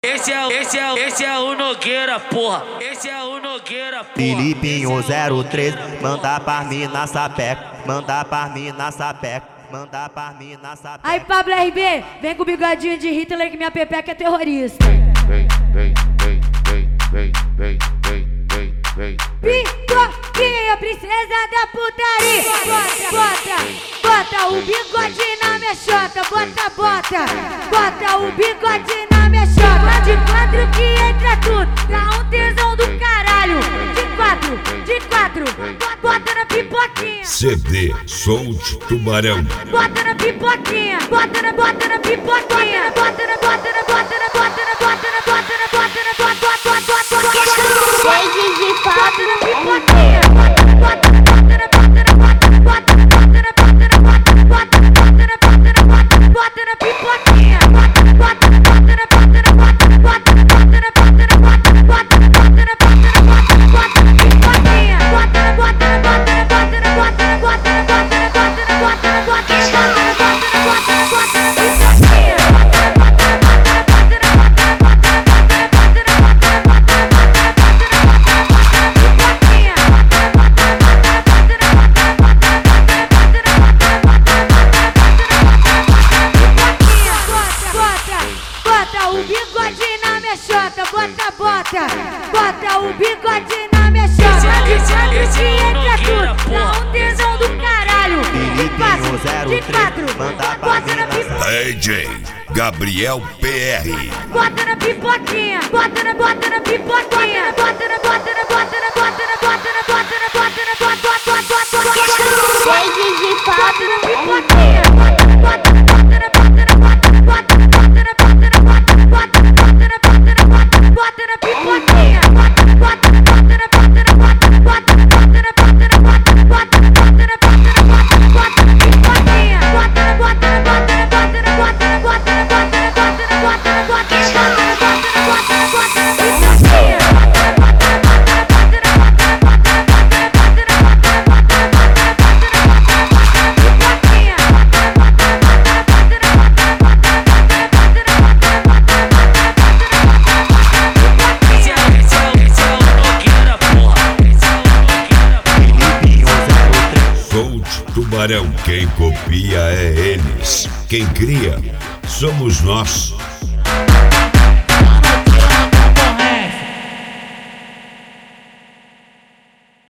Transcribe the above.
Esse é o Nogueira, porra. Esse é o Nogueira, porra. Filipinho 03, manda pra mim na sapeca, manda pra mim na sapeca, manda pra mim na sapeca. Aí, Pablo RB, vem com o bigodinho de Hitler que minha pepeca é terrorista. Pipoquinha, princesa da putaria. Bota o bigode na minha chota. Bota o bigode na minha chota. De quatro que entra tudo, dá um tesão do caralho. De quatro, bota na pipoquinha. CD Solte Tubarão. Bota na pipoquinha, bota na pipoquinha. Cheio de Bota na pipoquinha. Bota o bigode na minha chota. De quatro que entra tudo, dá um tesão do caralho. De quatro, bota na pipoquinha. DJ Gabriel PR. Bota na pipoquinha, bota na pipoquinha. cheio de Bota na pipoquinha. Tubarão, quem copia é eles, quem cria somos nós.